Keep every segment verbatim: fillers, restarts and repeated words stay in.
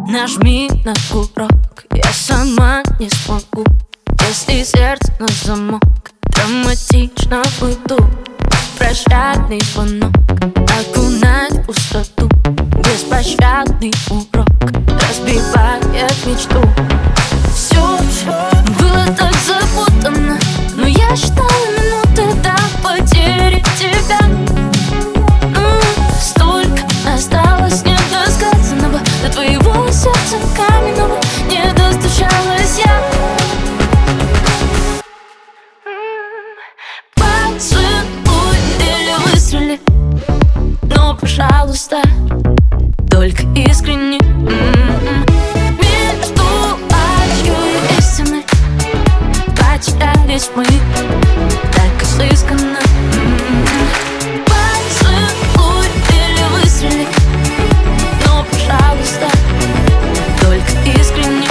Нажми на курок, я сама не смогу. Если сердце на замок, драматично уйду. Прощальный звонок окунает в пустоту. Беспощадный урок разбивает мечту. Все было так запутанно, но я считала минуты до потери тебя. Столько осталось недосказанного, до твоего сердца каменного не достучалась я. Поцелуй или выстрели, но, пожалуйста, только искренне. Между ложью и истиной потерялись мы так изысканно. Поцелуй или выстрели, но, пожалуйста, только искренне.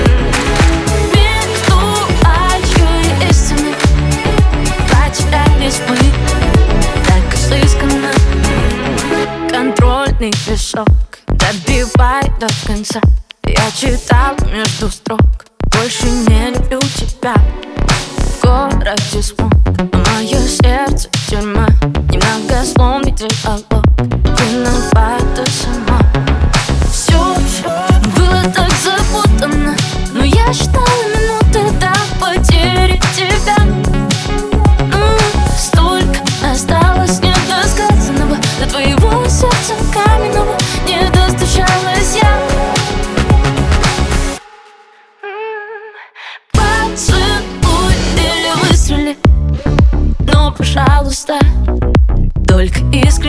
Между ложью и истиной потерялись мы так изысканно. Контрольный песок добивай до конца. Я читал между строк: больше не люблю тебя. В городе смог, а мое сердце тюрьма. Немногословный диалог, виновата сама. Все было так запутанно, но я считала минуты до потери тебя. Столько осталось недосказанного, до твоего сердца каменного не достучалась я. Поцелуй или выстрели, но, пожалуйста, только искренне.